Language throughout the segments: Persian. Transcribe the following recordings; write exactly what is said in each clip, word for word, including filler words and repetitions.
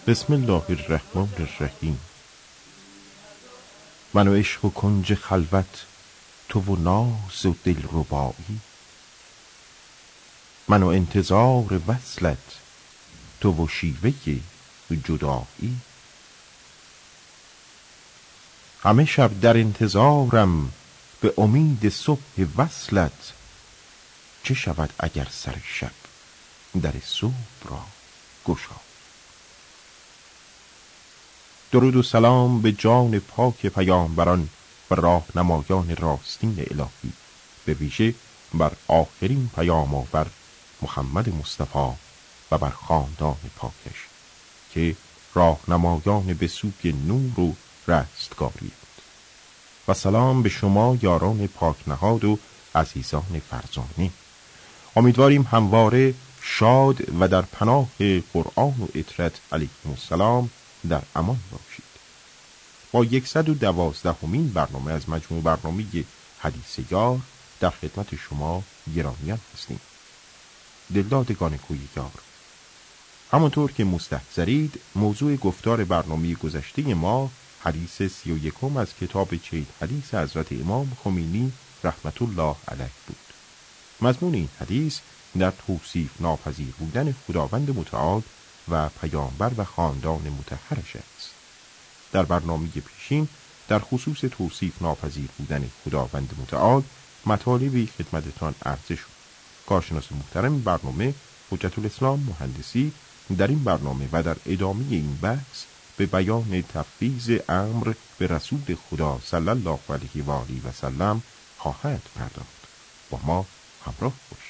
بسم الله الرحمن الرحیم. من و عشق و کنج خلوت، تو و ناز و دلربایی. من و انتظار وصلت، تو و شیوه جدایی. همه شب در انتظارم به امید صبح وصلت. چه شود اگر سر شب در صبح را گشایی. درود و سلام به جان پاک پیامبران و راهنمایان راستین الهی، به ویژه بر آخرین پیام آور محمد مصطفی و بر خاندان پاکش که راهنمایان به سوی نور و رستگاری. و سلام به شما یاران پاک نهاد و عزیزان فرزانه. امیدواریم همواره شاد و در پناه قرآن و اطرت علیهم السلام در امان باشید. با صد و دوازدهمین برنامه از مجموع برنامه حدیث یار در خدمت شما گرامیان هستیم. دلدادگان کوی یار، همونطور که مستحضرید موضوع گفتار برنامه گذشته ما حدیث سی و یکم از کتاب چید حدیث حضرت امام خمینی رحمت الله علیه بود. مضمون این حدیث در توصیف ناپذیر بودن خداوند متعال و پیامبر و خاندان مطهرش است. در برنامه پیشین در خصوص توصیف ناپذیر بودن خداوند متعال مطالبی خدمتتان عرضه شد. کارشناس محترم برنامه حجت الاسلام مهندسی در این برنامه و در ادامه این بحث به بیان تفویض امر به رسول خدا صلی الله علیه و آله و سلم خواهد پرداخت. با ما همراه باشید.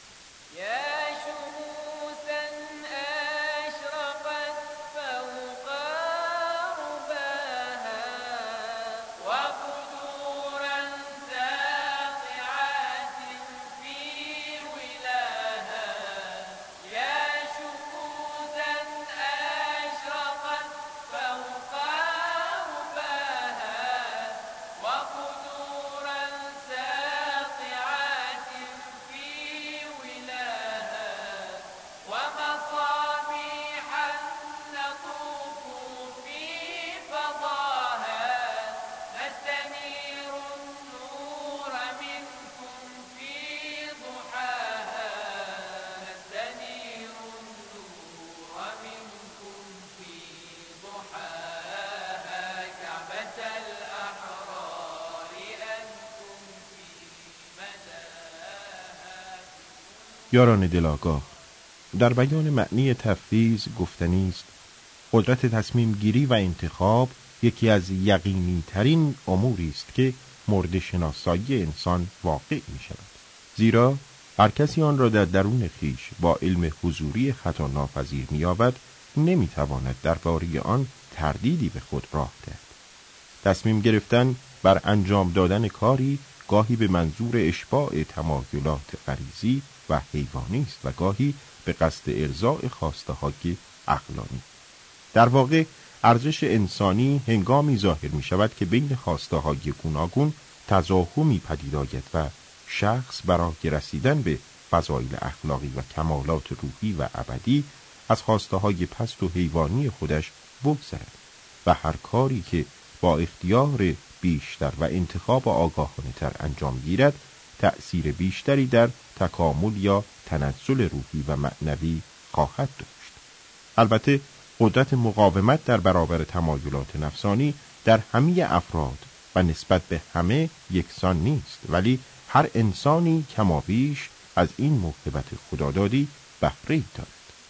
یاران دلاگاه، در بیان معنی تفویض گفتنی است قدرت تصمیم گیری و انتخاب یکی از یقینی ترین اموری است که مورد شناسایی انسان واقع می شود. زیرا هر کسی آن را در درون خویش با علم حضوری خطا ناپذیر می یابد، نمی تواند درباره آن تردیدی به خود راه دهد. تصمیم گرفتن بر انجام دادن کاری گاهی به منظور اشباع تمایلات غریزی و حیوانی است و گاهی به قصد ارضاء خواسته های عقلانی. در واقع ارزش انسانی هنگامی ظاهر می شود که بین خواسته های گوناگون تزاحمی پدید آید و شخص برای رسیدن به فضایل اخلاقی و کمالات روحی و ابدی از خواسته های پست و حیوانی خودش بگذرد و هر کاری که با اختیار بیشتر و انتخاب آگاهانه تر انجام گیرد تأثیر بیشتری در تکامل یا تنزل روحی و معنوی خواهد داشت. البته قدرت مقاومت در برابر تمایلات نفسانی در همه افراد و نسبت به همه یکسان نیست، ولی هر انسانی کمابیش از این موهبت خدادادی بهره‌ای دارد.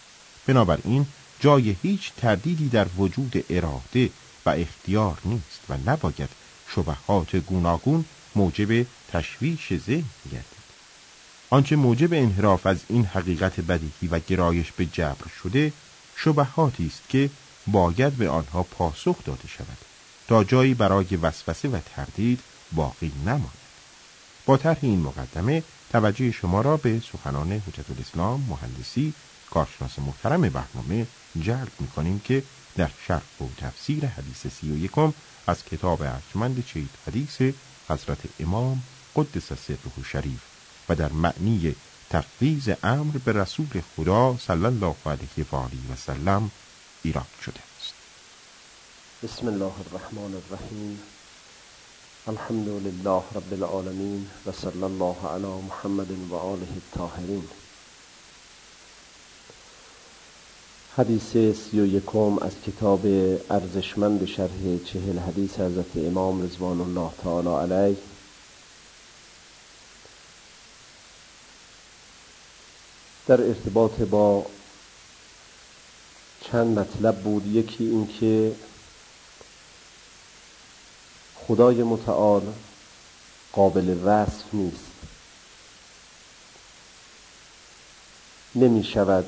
بنابراین جای هیچ تردیدی در وجود اراده و اختیار نیست و نباید شبهات گوناگون موجب تشویش ذهن گردد. آنچه موجب انحراف از این حقیقت بدیهی و گرایش به جبر شده شبهاتی است که باید به آنها پاسخ داده شود تا جایی برای وسوسه و تردید باقی نماند. با طرح این مقدمه توجه شما را به سخنان حجت الاسلام مهندسی کارشناس محترم برنامه جلب می‌کنیم که در شرح و تفسیر حدیث سی و یکم از کتاب ارجمند چید حدیث حضرت امام قدس سره شریف و در معنی تفویض امر به رسول خدا صلی الله علیه و آله و سلم ایراد شده است. بسم الله الرحمن الرحیم. الحمد لله رب العالمین و صلی الله علی محمد و آله الطاهرین. حدیث سی و یکم از کتاب ارزشمند شرح چهل حدیث حضرت امام رضوان الله تعالی علیه. در ارتباط با چند مطلب بود. یکی این که خدای متعال قابل وصف نیست، نمی شود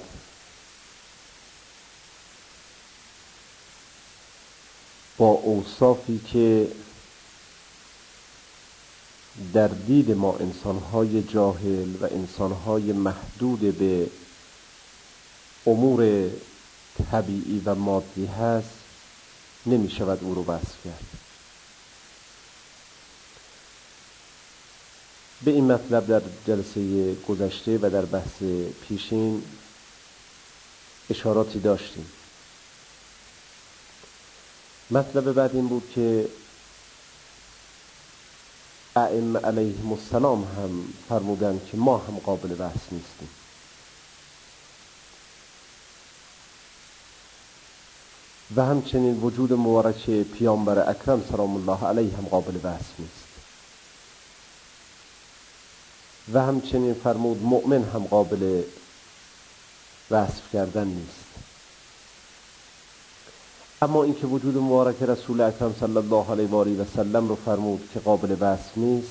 با اوصافی که در دید ما انسانهای جاهل و انسانهای محدود به امور طبیعی و مادی هست، نمی شود او رو وصف کرد. به این مطلب در جلسه گذشته و در بحث پیشین اشاراتی داشتیم. مطلب بعد این بود که ائمه علیهم السلام هم فرمودند که ما هم قابل وصف نیستیم. و همچنین وجود مبارک پیامبر اکرم سلام الله علیه هم قابل وصف نیست. و همچنین فرمود مؤمن هم قابل وصف کردن نیست. اما اینکه وجود مبارک رسول اکرم صلی الله علیه و آله و سلم رو فرمود که قابل وصف نیست،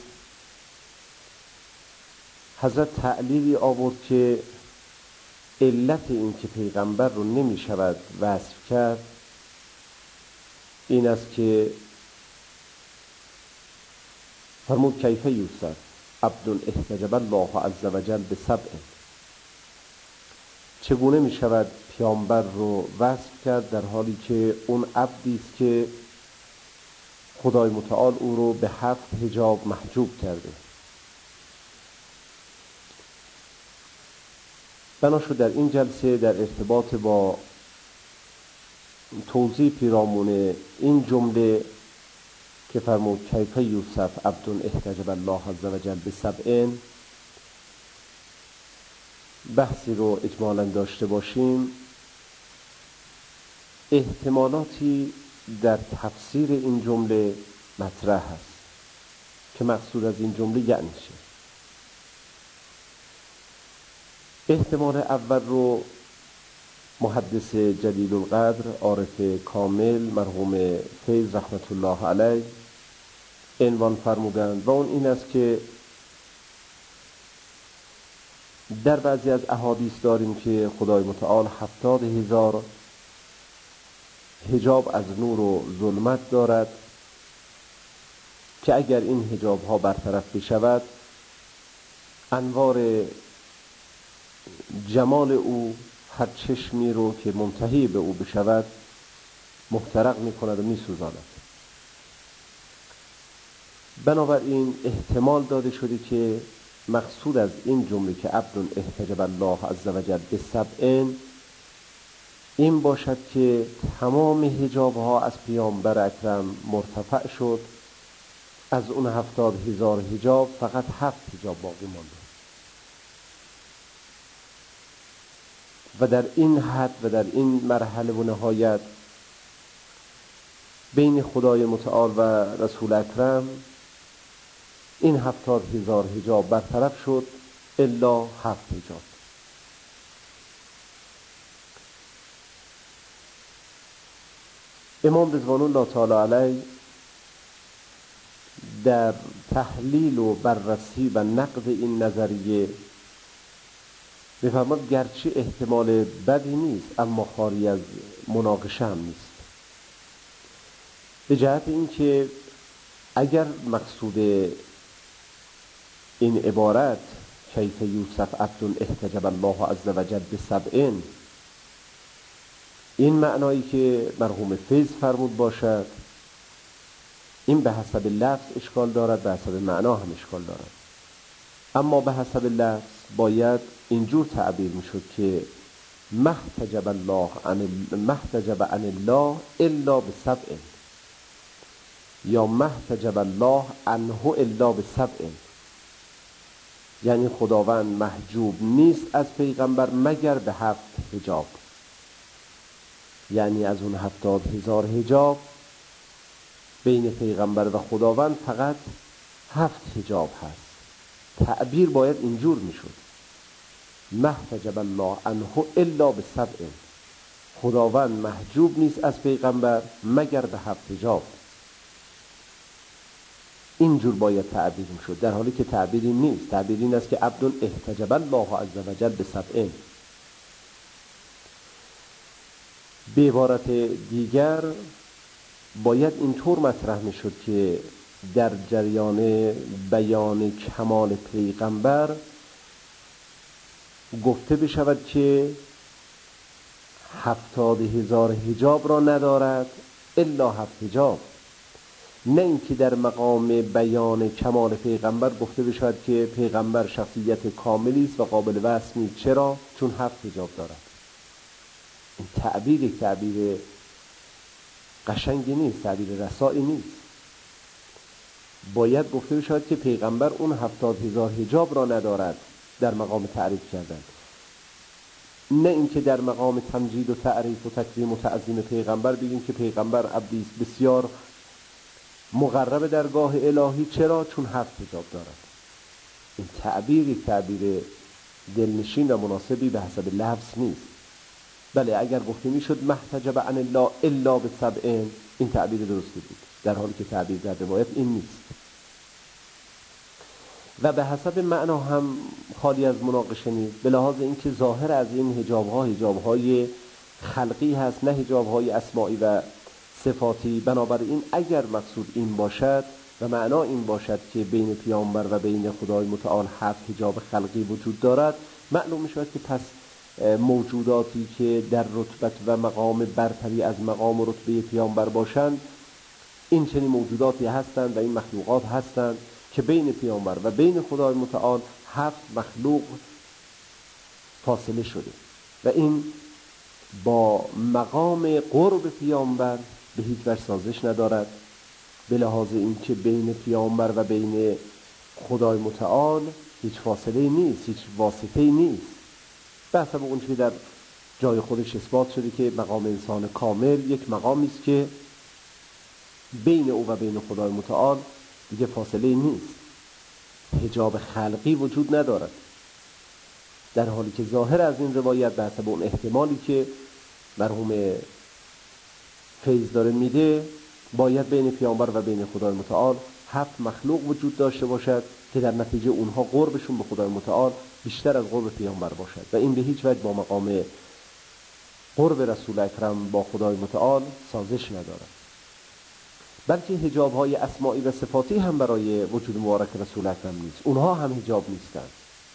حضرت تعلیلی آورد که علت این که پیغمبر رو نمی شود وصف کرد این است که فرمود کیف یوسف عبد احتجب الله عز وجل بسبع. چگونه می شود پیامبر رو وصف کرد در حالی که اون عبدی است که خدای متعال او رو به هفت حجاب محجوب کرده. بنا شد در این جلسه در ارتباط با توضیح پیرامون این جمله که فرمود کیف یوسف عبد احتجب الله عز وجل بسبع، بحثی رو اجمالا داشته باشیم. احتمالاتی در تفسیر این جمله مطرح هست که مقصود از این جمله یعنی چه. احتمال اول رو محدث جلیل القدر عارف کامل مرحوم فیض رحمت الله علیه عنوان فرمودند و اون این است که در بعضی از احادیث داریم که خدای متعال هفتاد هزار حجاب از نور و ظلمت دارد که اگر این حجاب ها برطرف بشود انوار جمال او هر چشمی رو که منتهی به او بشود محترق می کند و می سوزاند. بنابراین احتمال داده شده که مقصود از این جمله که عبد احتجب الله عز وجل بسبع این باشد که تمام حجاب ها از پیامبر اکرم مرتفع شد، از اون هفتاد هزار حجاب فقط هفت حجاب باقی مانده و در این حد و در این مرحله و نهایت بین خدای متعال و رسول اکرم این هفتاد هزار حجاب برطرف شد الا هفت حجاب. امام رضوان الله تعالی علیه در تحلیل و بررسی و نقد این نظریه می‌فرماید گرچه احتمال بدی نیست اما خالی از مناقشه هم نیست، به جهت اینکه اگر مقصود این عبارت کیف یوسف عبد احتجب الله عز وجل بسبع این معنایی که مرحوم فیض فرمود باشد، این به حسب لفظ اشکال دارد، به حسب معنا هم اشکال دارد. اما به حسب لفظ باید اینجور تعبیر میشد که محتجب الله عن محتجب عن الله الا بسبع، یا محتجب الله عنه الا بسبع، یعنی خداوند محجوب نیست از پیغمبر مگر به هفت حجاب. یعنی از اون هفتاد هزار حجاب بین پیغمبر و خداوند فقط هفت حجاب هست. تعبیر باید اینجور میشد: محتجب الله عنه الا بسبع، خداوند محجوب نیست از پیغمبر مگر به هفت حجاب. اینجور باید تعبیر میشد، در حالی که تعبیری نیست. تعبیر این است که عبد احتجب الله عز وجل بسبع. به عبارت دیگر باید اینطور مطرح میشد که در جریان بیان کمال پیغمبر گفته بشود که هفتاد هزار حجاب را ندارد الا هفت حجاب، نه اینکه در مقام بیان کمال پیغمبر گفته بشود که پیغمبر شخصیت کاملی است و قابل وصف نیست. چرا؟ چون هفت حجاب دارد. این تعبیر یک تعبیر قشنگی نیست، تعبیر رسایی نیست. باید گفته بشود که پیغمبر اون هفتاد هزار حجاب را ندارد در مقام تعریف کردن، نه اینکه در مقام تمجید و تعریف و تکریم و تعظیم پیغمبر بگیم که پیغمبر عبدی است بسیار مقرب درگاه الهی. چرا؟ چون هفت حجاب دارد. این تعبیر یک تعبیر دلنشین و مناسبی به حسب لفظ نیست. بله اگر گفته میشد محتجب عن الله الا بسبع، این تعبیر درستی بود، در حالی که تعبیر در روایت این نیست و به حسب معنا هم خالی از مناقشه نیست، به لحاظ اینکه ظاهر از این حجاب‌ها حجاب‌های خلقی هست، نه حجاب‌های اسماعی و صفاتی. بنابراین اگر مقصود این باشد و معنا این باشد که بین پیامبر و بین خدای متعال هفت حجاب خلقی وجود دارد، معلوم می‌شود که پس موجوداتی که در رتبت و مقام برتری از مقام و رتبه پیامبر باشند، این چنین موجوداتی هستند و این مخلوقات هستند که بین پیامبر و بین خدای متعال هفت مخلوق فاصله شده و این با مقام قرب پیامبر به هیچ وجه سازش ندارد، به لحاظ اینکه بین پیامبر و بین خدای متعال هیچ فاصله نیست، هیچ واسطه نیست. به حسب اون چیزی در جای خودش اثبات شده که مقام انسان کامل یک مقامی است که بین او و بین خدای متعال دیگه فاصله نیست، حجاب خلقی وجود ندارد. در حالی که ظاهر از این روایت به حسب اون احتمالی که مرحوم فیض داره میده، باید بین پیامبر و بین خدای متعال هفت مخلوق وجود داشته باشد که در نتیجه اونها قربشون به خدای متعال بیشتر از قرب پیامبر باشد و این به هیچ وجه با مقام قرب رسول اکرم با خدای متعال سازش ندارد. بلکه حجاب‌های اسماعی و صفاتی هم برای وجود مبارک رسول اکرم نیست، اونها هم حجاب نیستند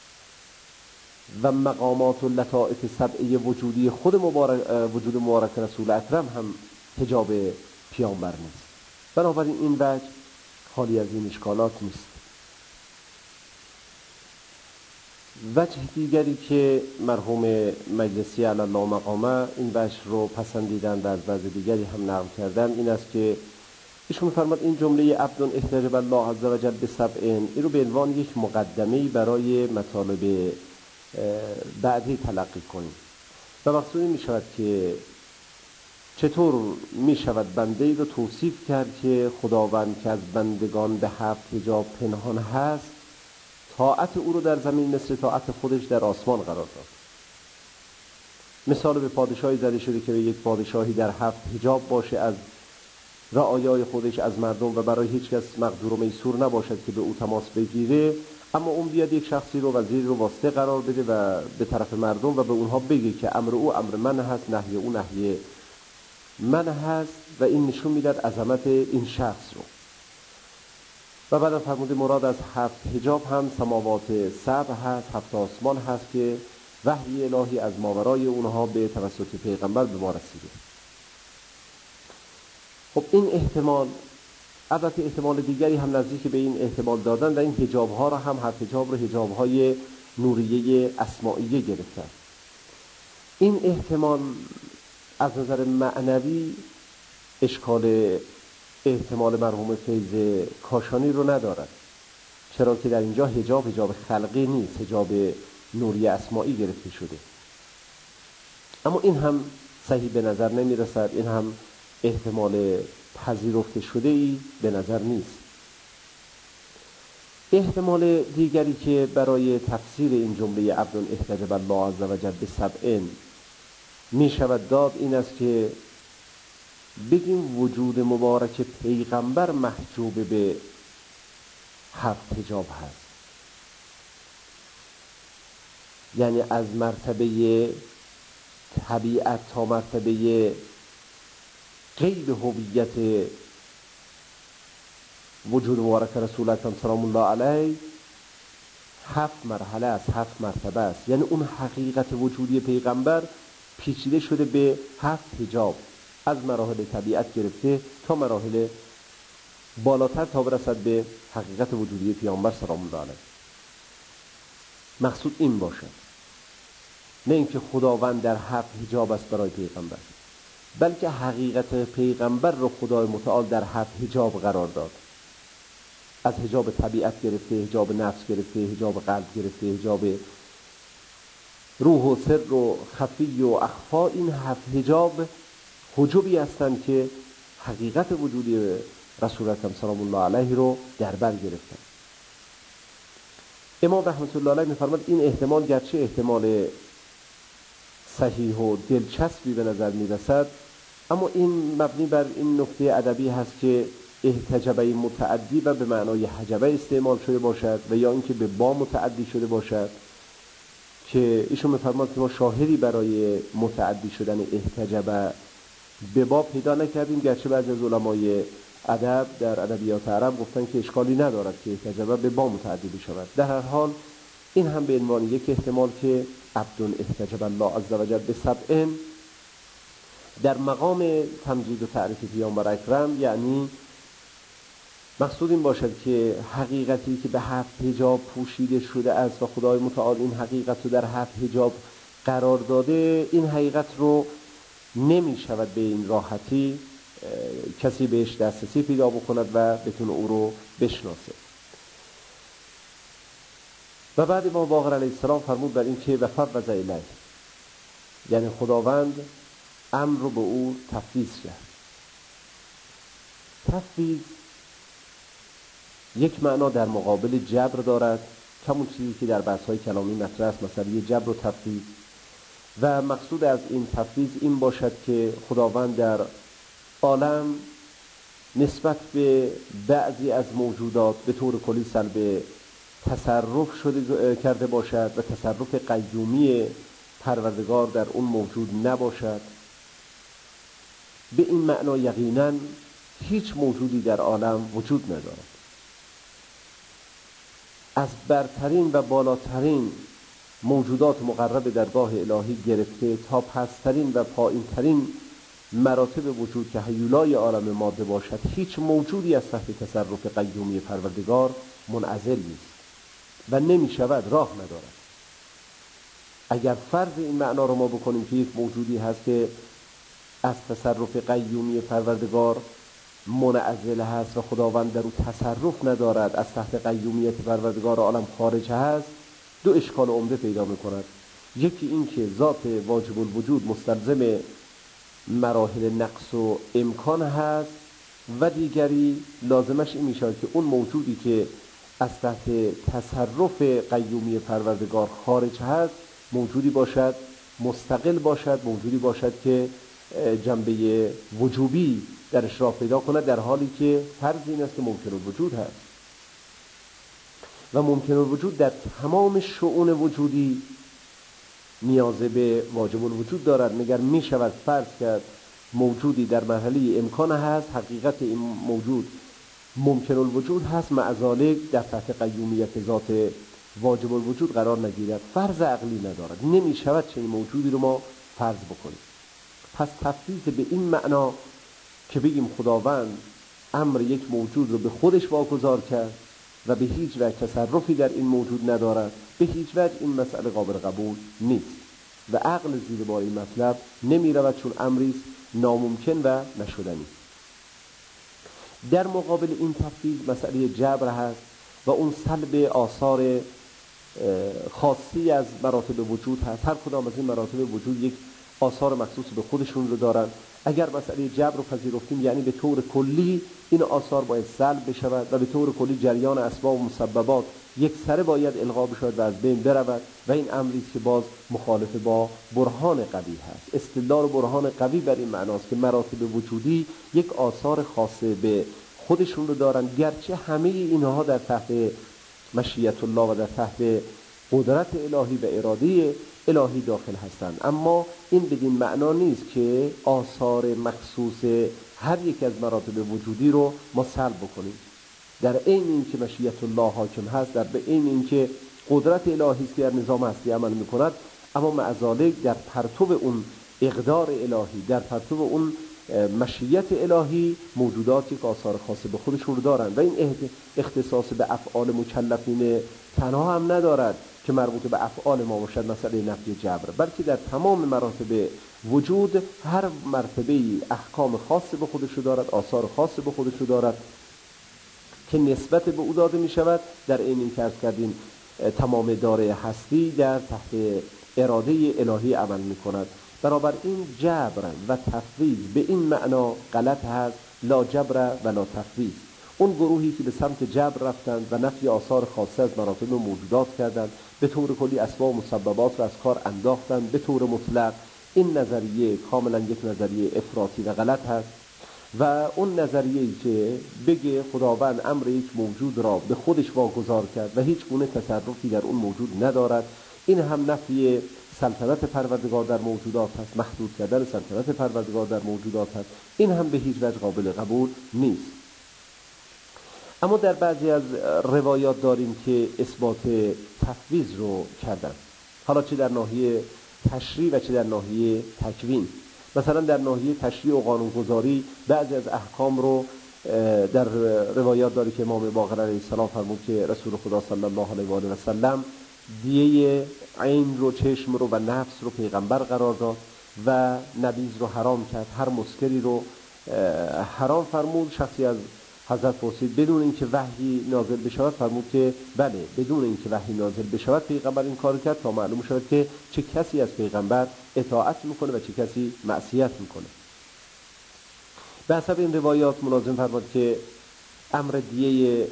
و مقامات و لطائف سبعی وجودی خود مبارک وجود مبارک رسول اکرم هم حجاب پیامبر نیست. بنابراین این وجه خالی از این اشکالات نیست. وجه دیگری که مرحوم مجلسی علی الله مقامه این وجه رو پسندیدن و از وجه دیگری هم نقل کردن این است که ایشون می‌فرماد این جمله عبد احتجب الله عز وجل بسبع، این رو به عنوان یک مقدمه‌ای برای مطالب بعدی تلقی کنیم و مقصود این می‌شود که چطور می‌شود بنده‌ای رو توصیف کرد که خداوند که از بندگان به هفت حجاب پنهان هست، طاعت او رو در زمین مثل طاعت خودش در آسمان قرار داد. مثال به پادشاهی زده شده که به یک پادشاهی در هفت حجاب باشه از رعایای خودش از مردم و برای هیچ کس مقدور و میسور نباشد که به او تماس بگیره، اما اون بیاد یک شخصی رو وزیر رو واسطه قرار بده و به طرف مردم و به اونها بگه که امر او امر من هست، نهی او نهی من هست و این نشون میداد عظمت این شخص رو. و بعد فرموده مراد از هفت حجاب هم سماوات سبع هست، هفت آسمان هست که وحی الهی از ماورای اونها به توسط پیغمبر به ما رسیده. خب این احتمال، البته احتمال دیگری هم نزدیک به این احتمال دادن و این حجاب ها را هم هفت حجاب رو حجاب های نوریه اسماعیه گرفتن. این احتمال از نظر معنوی اشکال احتمال مرحوم فیض کاشانی رو ندارد، چرا که در اینجا حجاب حجاب خلقی نیست، حجاب نوری اسماعی گرفته شده. اما این هم صحیح به نظر نمی رسد، این هم احتمال پذیرفته شده ای به نظر نیست. احتمال دیگری که برای تفسیر این جمله عبد احتجب الله عز وجل به سبع می شود داد این است که بگیم وجود مبارک پیغمبر محجوب به هفت حجاب هست، یعنی از مرتبه طبیعت تا مرتبه غیب هویت وجود مبارک رسول اکرم سلام الله علیه هفت مرحله است، هفت مرتبه است. یعنی اون حقیقت وجودی پیغمبر پیچیده شده به هفت حجاب، از مراحل طبیعت گرفته تا مراحل بالاتر تا برسد به حقیقت وجودی پیامبر سلام الله علیه. مقصود این باشد، نه اینکه خداوند در هفت حجاب است برای پیغمبر، بلکه حقیقت پیغمبر رو خدای متعال در هفت حجاب قرار داد. از حجاب طبیعت گرفته، حجاب نفس گرفته، حجاب قلب گرفته، حجاب روح و سر و خفی و اخفا. این هفت حجاب حجابی هستند که حقیقت وجودی رسول اکرم سلام الله علیه رو در بر گرفتن. امام رحمت الله علیه می‌فرماید این احتمال گرچه احتمال صحیح و دلچسبی به نظر می‌رسد، اما این مبنی بر این نکته ادبی هست که احتجبه متعدی و به معنای حجبه استعمال شده باشد و یا اینکه به با متعدی شده باشد، که ایشون می‌فرماید که ما شاهدی برای متعدی شدن احتجبه به با پیدا نکردیم، گرچه بعضی از علمای ادب در ادبیات عرب گفتن که اشکالی ندارد که احتجبه به با متعدی بشود. در هر حال این هم به عنوان یک احتمال که عبد احتجب الله عز وجل به سبع در مقام تمجید و تعریف پیامبر اکرم، یعنی مقصود این باشد که حقیقتی که به هفت حجاب پوشیده شده است و خدای متعال این حقیقت رو در هفت حجاب قرار داده، این حقیقت رو نمی شود به این راحتی کسی بهش دسترسی پیدا بکند و بتونه او رو بشناسه. و بعد امام باقر علیه السلام فرمود بر این که و فوض الیه، یعنی خداوند امر رو به او تفویض کرد. تفویض یک معنا در مقابل جبر دارد، همون چیزی که در بحث‌های کلامی مطرح است، مثلا یه جبر و تفویض. و مقصود از این تفویض این باشد که خداوند در عالم نسبت به بعضی از موجودات به طور کلی سلب تصرف شده کرده باشد و تصرف قیومی پروردگار در اون موجود نباشد. به این معنا یقینا هیچ موجودی در عالم وجود ندارد، از برترین و بالاترین موجودات مقرب درگاه الهی گرفته تا پسترین و پایینترین مراتب وجود که هیولای عالم ماده باشد، هیچ موجودی از تحت تصرف قیومی پروردگار منعزل نیست و نمی شود، راه ندارد. اگر فرض این معنا رو ما بکنیم که یک موجودی هست که از تصرف قیومی پروردگار منعزل هست و خداوند در او تصرف ندارد، از تحت قیومیت پروردگار عالم خارج هست، دو اشکال عمده پیدا می‌کند. یکی این که ذات واجب الوجود مستلزم مراحل نقص و امکان هست، و دیگری لازمش این میشه که اون موجودی که از تحت تصرف قیومی پروردگار خارج هست موجودی باشد مستقل باشد، موجودی باشد که جنبه وجوبی درش راه پیدا کند، در حالی که فرض این است که ممکن الوجود هست و ممکن الوجود در تمام شؤون وجودی نیاز به واجب الوجود دارد. مگر می شود فرض کرد موجودی در مرحله امکان هست، حقیقت این موجود ممکن الوجود هست، مع ذالک در تحت قیومیت ذات واجب الوجود قرار نگیرد، فرض عقلی ندارد، نمی شود چنین موجودی رو ما فرض بکنیم. پس تفویض به این معنا که بگیم خداوند امر یک موجود رو به خودش واگذار کرد و به هیچ وجه تصرفی در این موجود ندارد، به هیچ وجه این مسئله قابل قبول نیست. و عقل زیر بار این مطلب نمی رود، چون امری است ناممکن و نشدنی. در مقابل این تفویض مسئله جبر هست و اون سلب آثار خاصی از مراتب وجود هست. هر کدام از این مراتب وجود یک آثار مخصوص به خودشون رو دارن. اگر مسئله جبر رو پذیرفتیم یعنی به طور کلی این آثار باید سلب بشود و به طور کلی جریان اسباب و مسببات یک سره باید الغا بشود و از بین برود و این امری که باز مخالف با برهان قوی هست. استدلال برهان قوی بر این معناست که مراتب وجودی یک آثار خاصه به خودشون رو دارن، گرچه همه اینها در تحت مشیت الله و در تحت قدرت الهی و اراده الهی داخل هستند، اما این بدین معنا نیست که آثار مخصوص هر یک از مراتب وجودی رو ما سلب بکنیم. در عین این که مشیت الله حاکم هست، در عین این که قدرت الهی است که در نظام هستی عمل میکند، اما مع ذلک در پرتو اون اقدار الهی، در پرتو اون مشیت الهی موجوداتی که آثار خاصه به خودشون رو دارن و این اختصاص به افعال مکلفین تنها هم ندارد که مربوط به افعال ما باشد مسئله نفی جبر، بلکه در تمام مراتب وجود هر مرتبه‌ای احکام خاص به خودش رو دارد، آثار خاص به خودش رو دارد که نسبت به او داده می شود. در این این که عرض کردیم تمام داره هستی در تحت اراده الهی عمل می کند. برابر این جبر و تفویض به این معنا غلط هست، لا جبر و لا تفویض. اون گروهی که به سمت جبر رفتند و نفی آثار خاصه از مراتب موجودات کردند، به طور کلی اسباب و مسببات را از کار انداختند به طور مطلق، این نظریه کاملا یک نظریه افراطی و غلط هست. و اون نظریه‌ای که بگه خداوند امر یک موجود را به خودش واگذار کرد و هیچ گونه تصرفی در اون موجود ندارد، این هم نفی سلطنت پروردگار در موجودات هست، محدود کردن سلطنت پروردگار در موجودات هست، این هم به هیچ وجه قابل قبول نیست. اما در بعضی از روایات داریم که اثبات تفویض رو کردن، حالا چه در ناحیه تشریع و چه در ناحیه تکوین. مثلا در ناحیه تشریع و قانونگذاری بعضی از احکام رو در روایات داری که امام باقر علیه السلام فرمود که رسول خدا صلی الله علیه و آله و سلم دیه عین رو، چشم رو و نفس رو پیغمبر قرار داد و نبیذ رو حرام کرد، هر مسکری رو حرام فرمود. شخصی از حضرت پرسید بدون اینکه وحی نازل بشود؟ فرمود که بله، بدون اینکه وحی نازل بشود پیغمبر این کار کرد تا معلوم شود که چه کسی از پیغمبر اطاعت میکنه و چه کسی معصیت میکنه. به حسب این روایات ملازم فرمود که امر دیه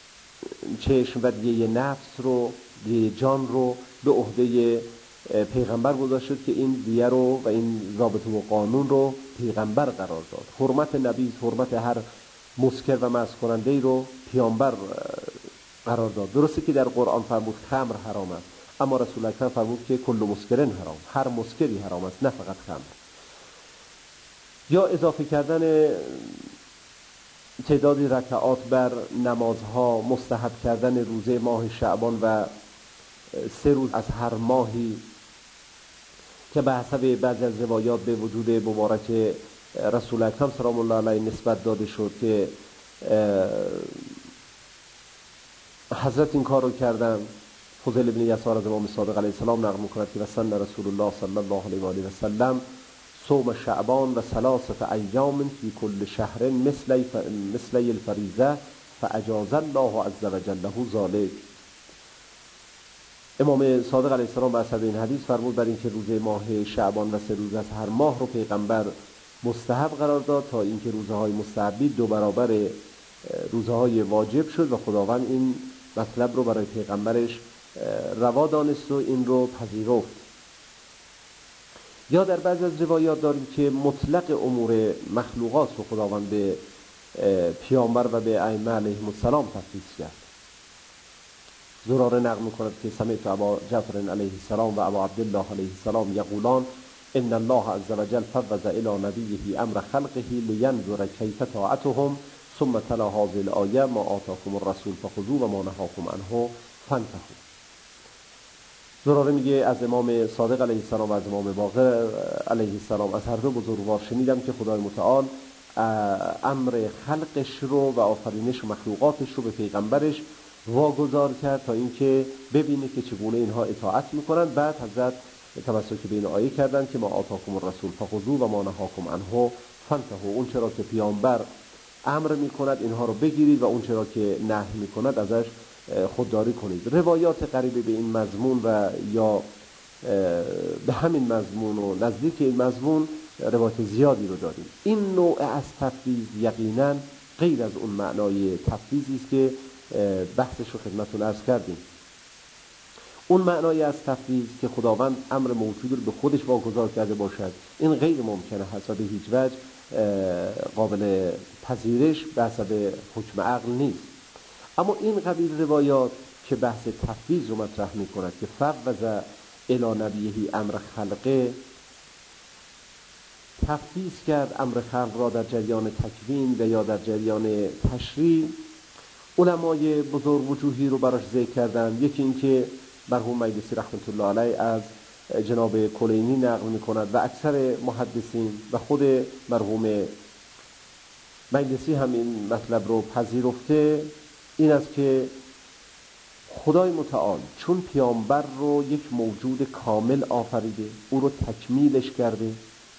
چشم و دیه نفس رو، دیه جان رو به عهده پیغمبر گذاشت که این دیه رو و این ضابطه و قانون رو پیغمبر قرار داد. حرمت نبیذ، حرمت هر مسکر و مست کننده رو پیامبر قرار داد. درسته که در قرآن فرمود خمر حرام است، اما رسول اکرم فرمود که کل مسکرن حرام، هر مسکری حرام است نه فقط خمر. یا اضافه کردن تعدادی رکعات بر نمازها، مستحب کردن روزه ماه شعبان و سه روز از هر ماهی که به حسب بعضی از روایات به وجود مبارک رسول اکرم سلام الله علیه نسبت داده شد که حضرت این کار رو کردن. فضیل بن یسار از امام صادق علیه السلام نقل می‌کند که سن رسول الله صلی الله علیه و آله و سلم صوم شعبان و ثلاثه ایام فی کل شهر مثل مثل الفریضه فاجاز الله عز وجل له ذلك. امام صادق علیه السلام به حسب این حدیث فرمود بر اینکه روزه ماه شعبان و سه روز از هر ماه رو پیغمبر مستحب قرار داد تا اینکه روزهای مستحبی دو برابر روزهای واجب شد و خداوند این مطلب رو برای پیغمبرش روا دانست و این رو پذیرفت. یا در بعضی از روایات داریم که مطلق امور مخلوقات رو خداوند به پیامبر و به ائمه علیهم السلام تفویض کرد. زراره نقل می‌کند که سمعت ابا جعفر علیه السلام و ابا عبدالله علیه السلام یقولان ان الله عز وجل فوض الى نبیه امر خلقه لینظر کیف طاعتهم ثم تلا هذه الآیه ما آتاکم الرسول فخذوه و ما نهاکم عنه فانتهوا. زراره میگه از امام صادق علیه السلام و از امام باقر علیه السلام از هر دو بزرگوار شنیدم که خدای متعال امر خلقش رو و آفرینش و مخلوقاتش رو به پیغمبرش واگذار کرد تا اینکه ببینه که چگونه اینها اطاعت میکنن. بعد حضرت تمسک به این آیه کردن که ما آتاکم الرسول فخذوه و ما نهاکم عنه فانتهوا. اون چرا که پیامبر امر میکند اینها رو بگیرید و اون چرا که نهی میکند ازش خودداری کنید. روایات قریب به این مضمون و یا به همین مضمون و نزدیک این مضمون روایت زیادی رو داریم. این نوع از تفویض یقینا غیر از اون معنای تفویضی است که بحثش رو خدمتتون عرض کردیم. اون معنای از تفویض که خداوند امر موجود رو به خودش واگذار کرده باشد، این غیر ممکنه هست و به هیچ وجه قابل پذیرش به حسب حکم عقل نیست. اما این قبیل روایات که بحث تفویض رو مطرح می کند که فوض الی نبیه امر خلقه، تفویض کرد امر خلق را در جریان تکوین و یا در جریان تشریع، علمای بزرگ وجوهی رو براش ذکر کردن. یکی این که مرحوم مجلسی رحمت الله علیه از جناب کلینی نقل می کند و اکثر محدثین و خود مرحوم مجلسی هم این مطلب رو پذیرفته، این است که خدای متعال چون پیامبر رو یک موجود کامل آفریده، او رو تکمیلش کرده،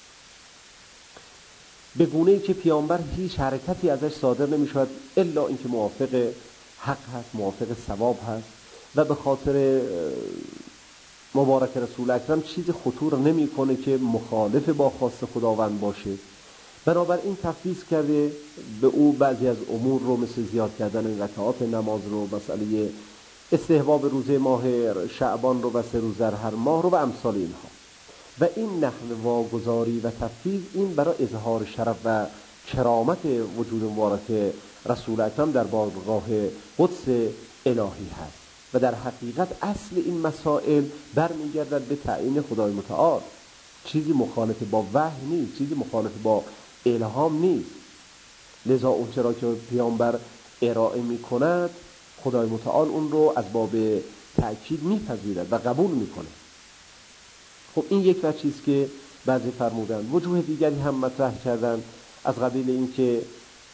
به گونه‌ای که پیامبر هیچ حرکتی ازش صادر نمی‌شود الا اینکه موافق حق هست، موافق ثواب هست و به خاطر مبارک رسول اکرم چیزی خطور نمی‌کنه که مخالف با خواست خداوند باشه. بنابراین تفویض کرده به او بعضی از امور رو مثل زیاد کردن رکعات نماز رو، مسئله استحباب روزه ماه شعبان رو و سه روز در هر ماه رو و امثال اینها. و این نحو واگذاری و تفویض این برای اظهار شرف و کرامت وجود مبارک رسول اکرم در بارگاه قدس الهی هست و در حقیقت اصل این مسائل برمیگردد به تعیین خدای متعال. چیزی مخالف با وحی نیست، چیزی مخالف با الهام نیست. لذا اون چرا که پیامبر ارائه می کند خدای متعال اون رو از باب تأکید میپذیرد و قبول میکنه. خب این یک وجه چیز که بعضی فرمودن. وجوه دیگری هم مطرح کردن از قبیل این که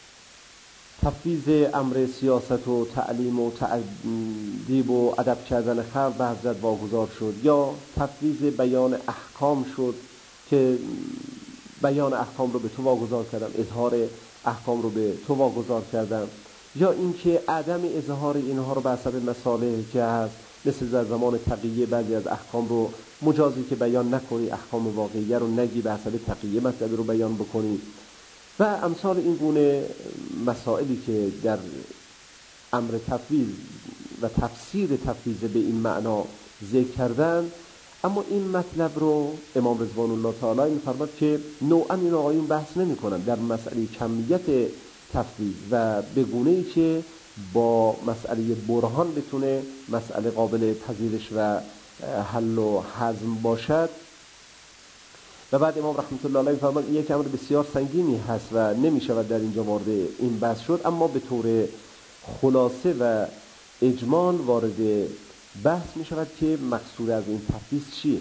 تفویض امر سیاست و تعلیم و تأدیب و ادب کردن خلق به حضرت واگذار شد، یا تفویض بیان احکام شد که بیان احکام رو به تو واگذار کردم، اظهار احکام رو به تو واگذار کردم، یا اینکه عدم اظهار اینها رو به حسب مصالحی که هست، مثل در زمان تقیه بعضی از احکام رو مجازی که بیان نکنی، احکام واقعیه رو نگی، به حسب تقیه مطلب رو بیان بکنی و امثال این گونه مسائلی که در امر تفویض و تفسیر تفویض به این معنا ذکر کردن. اما این مطلب رو امام رضوان الله تعالی می‌فرماد که نوعاً این آقایون بحث نمی‌کنن در مسئله کمیت تفویض و به گونه‌ای که با مسئله برهان بتونه مسئله قابل پذیرش و حل و هضم باشد. و بعد امام رحمت الله علیه فرمان این یک امر بسیار سنگینی هست و نمی‌شود در اینجا وارد این بحث شد، اما به طور خلاصه و اجمال وارد بحث می‌شود که مقصود از این تفویض چیه،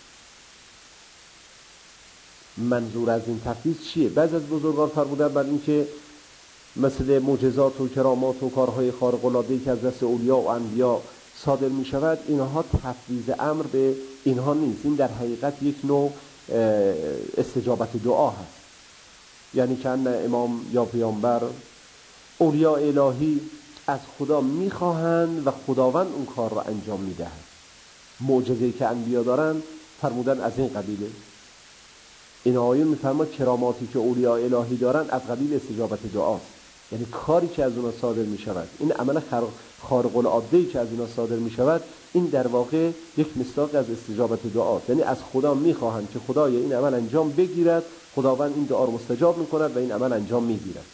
منظور از این تفویض چیه. بعضی از بزرگان فرمودن بر این که مثل معجزات و کرامات و کارهای خارق العاده‌ای که از دست اولیا و انبیا صادر می‌شود، اینها تفویض امر به اینها نیست. این در حقیقت یک نوع استجابت دعا هست، یعنی که امام یا پیامبر اولیاء الهی از خدا میخواهند و خداوند اون کار را انجام میدهد. معجزه‌ای که انبیا دارن فرمودن از این قبیله. این آیه میفرماد کراماتی که اولیاء الهی دارن از قبیل استجابت دعاست، یعنی کاری که از اونها صادر میشود، این عمل خارق العاده‌ای که از اونها صادر میشود، این در واقع یک مصداق از استجابت دعاست. یعنی از خدا میخواهند که خدای این عمل انجام بگیرد، خداوند این دعا رو مستجاب میکند و این عمل انجام میگیرد.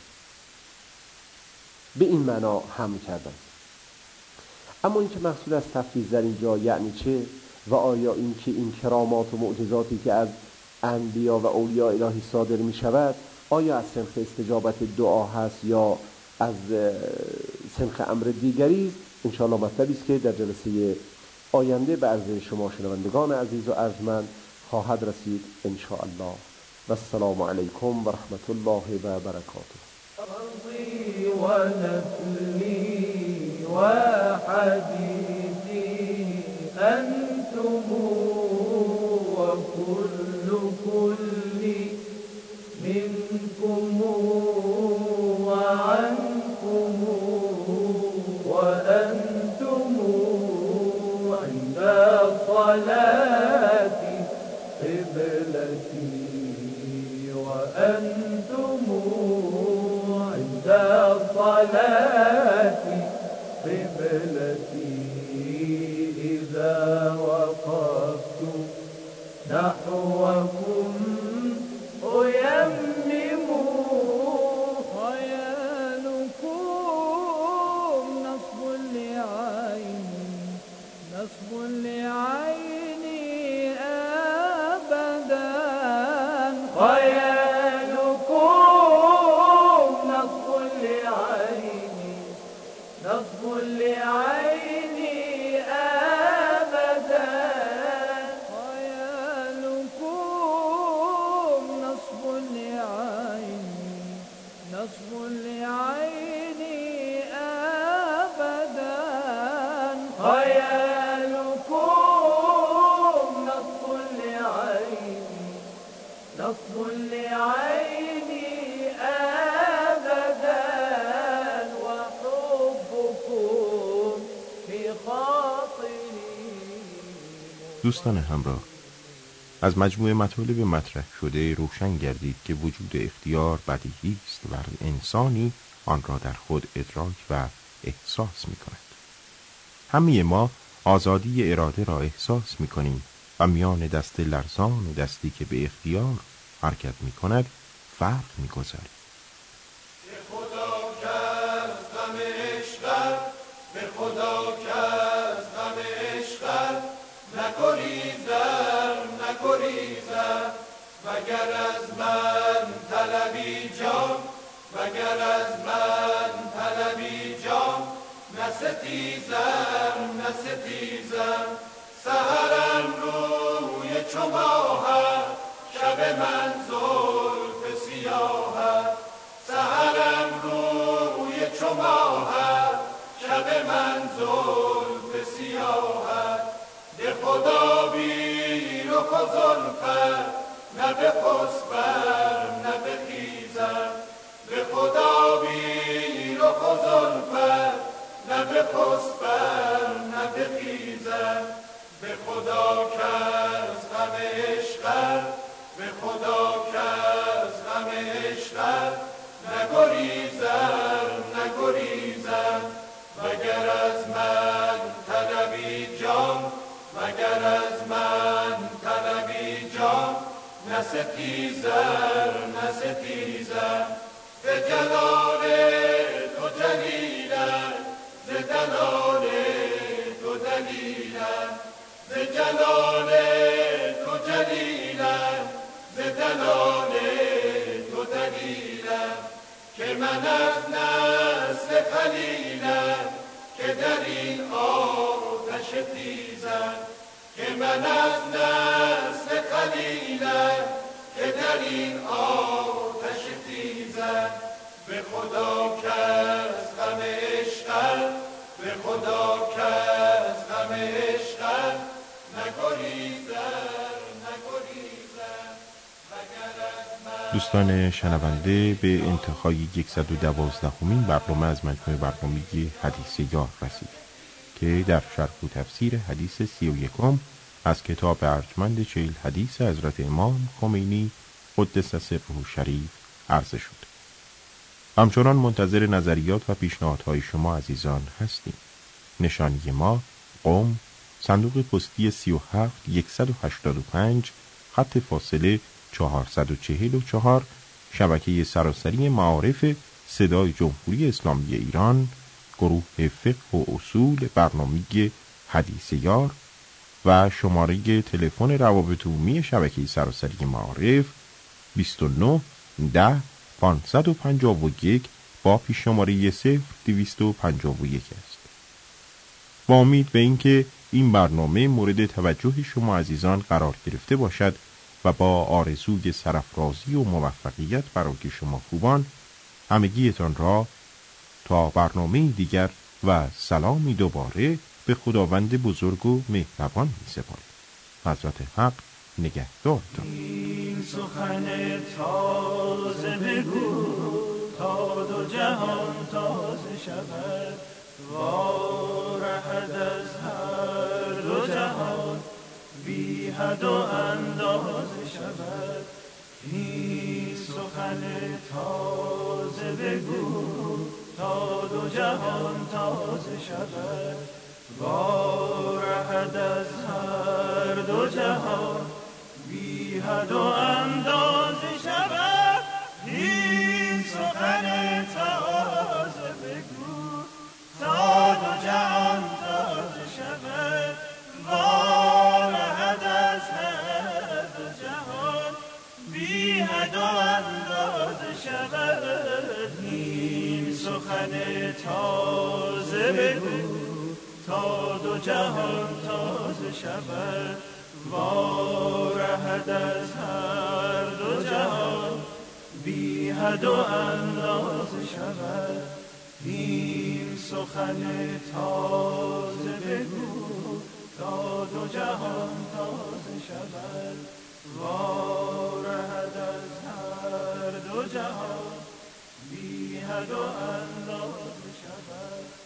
به این معنا هم کردن. اما این که مقصود از تفویض در اینجا یعنی چه و آیا این که این کرامات و معجزاتی که از انبیا و اولیاء الهی صادر می شود آیا از سنخ استجابت دعا هست یا از سنخ امر دیگری است، انشاءالله مطلبی است که در جلسه آینده به عرض شما شنوندگان عزیز و ارجمند خواهد رسید انشاءالله. و السلام علیکم و رحمت الله و برکاته. ونسلي وحديثي أنتم كل كل منكم وعنكم وأنتم عند الصلاة قبلتي وأنتم عند الصلاة قبلتي إذا وقفت نحوكم أيمم خيالكم نصب لعيني نصب لعيني أبدا خيالكم نصب لعيني نصب لعيني أبدا خيالكم نصب لعيني نصب لعيني أبدا خيالكم نصب لعيني نصب لعيني أبدا وحبكم في خاطري. دوستان همراه، از مجموعه مطالب مطرح شده روشن گردید که وجود اختیار بدیهی است و انسانی آن را در خود ادراک و احساس می کند. همه ما آزادی اراده را احساس می کنیم و میان دست لرزان و دستی که به اختیار حرکت می کند فرق می گذاریم. به خدا کرد غم عشقت، به خدا کرد غم عشقت، نگریزم نگریزم مگر از من طلبی جان، مگر از من طلبی جان، نستیزم نستیزم سحرم روی چو ماهت، شب من زلف سیاهت، سحرم روی چو ماهت، شب من زلف سیاهت، ده خدا بی رخ و زلفت، نه بخسبم نه بخیزم، به خدا بی رخ و زلفت، نه بخسبم نه بخیزم، به خدا کز غم عشقت، به خدا کز غم عشقت، نگریزم نگریزم مگر از من طلبی جان، مگر از من طلبی جان، نستیزم نستیزم ز جلال تو جلیلم، ز دلال تو دلیلم، ز جلال تو جلیلم، ز دلال تو دلیلم، که من از نسل خلیلم که در این آتش تیزم، که من از نسل خلیلم که در این آتش تیزم، به خدا کز غم عشقت، به خدا کز غم عشقت، نگریزم نگریزم مگر از من. دوستان شنونده، به انتهای صد و دوازدهمین برنامه از مجموعه برنامه حدیث یار رسید که در شرح و تفسیر حدیث سی و یکم از کتاب ارجمند چهل حدیث حضرت امام خمینی قدس سره شریف عرضه شد. همچنان منتظر نظریات و پیشنهادهای شما عزیزان هستیم. نشانی ما قم، صندوق پستی سی و هفت صد و هشتاد و پنج، خط فاصله چهارصد و چهل و چهار، شبکه سراسری معارف صدای جمهوری اسلامی ایران، گروه فقه و اصول، برنامه حدیث یار و شماره تلفن روابط عمومی شبکه سراسری معارف بیست و نه ده پانصد و پنجاه و یک با پیش شماره صفر دویست و پنجاه و یک است. با امید به اینکه این برنامه مورد توجه شما عزیزان قرار گرفته باشد و با آرزوی سرافرازی و موفقیت برای شما خوبان، همگیتان را تا برنامه دیگر و سلامی دوباره به خداوند بزرگ و مهربان می سپارم. حضرت حق نگهدارتان. این سخن تازه بگو تا دو جهان تازه شود، وارهد از هر دو جهان بی حد و اندازه شود. این سخن تازه بگو تا دو جهان تازه شود، وارهد از هر دو جهان بی حد و اندازه شود. این سخن تازه بگو تا دو جهان تازه شود، وارهد از هر دو جهان بی حد و اندازه شود. این سخن تازه بگو تا دو جهان تازه شود، وارهد از هر دو جهان بی حد و اندازه شود. این سخن تازه بگو تا دو جهان تازه شود، وارهد از هر دو جهان بی حد و اندازه شود.